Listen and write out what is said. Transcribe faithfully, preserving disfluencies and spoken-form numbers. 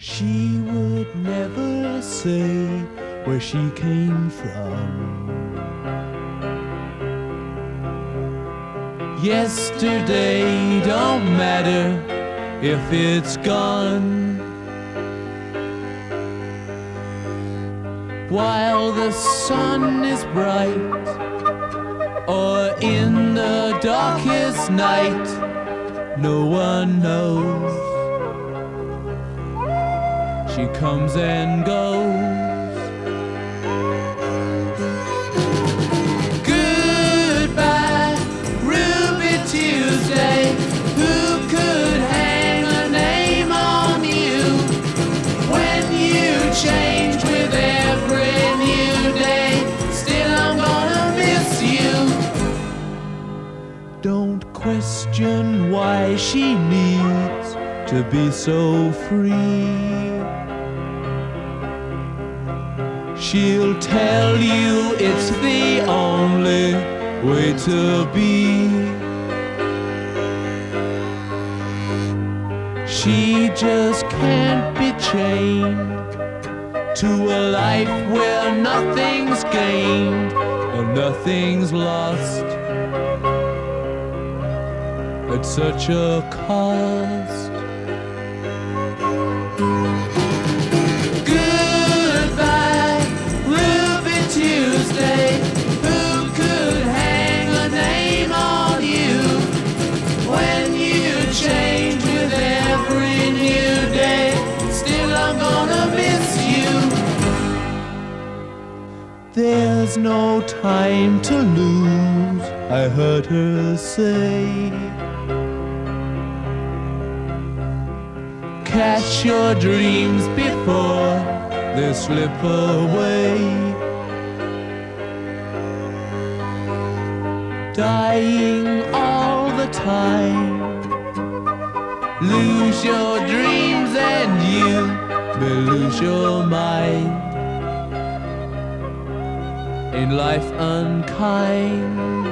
She would never say where she came from. Yesterday don't matter if it's gone. While the sun is bright, or in the darkest night, no one knows. She comes and goes. Goodbye, Ruby Tuesday. Who could hang a name on you when you change with every new day? Still, I'm gonna miss you. Don't question why she needs to be so free. She'll tell you it's the only way to be. She just can't be chained to a life where nothing's gained and nothing's lost at such a cost. Tuesday, who could hang a name on you when you change with every new day? Still, I'm gonna miss you. There's no time to lose, I heard her say. Catch your dreams before they slip away. Dying all the time. Lose your dreams and you will lose your mind. In life unkind.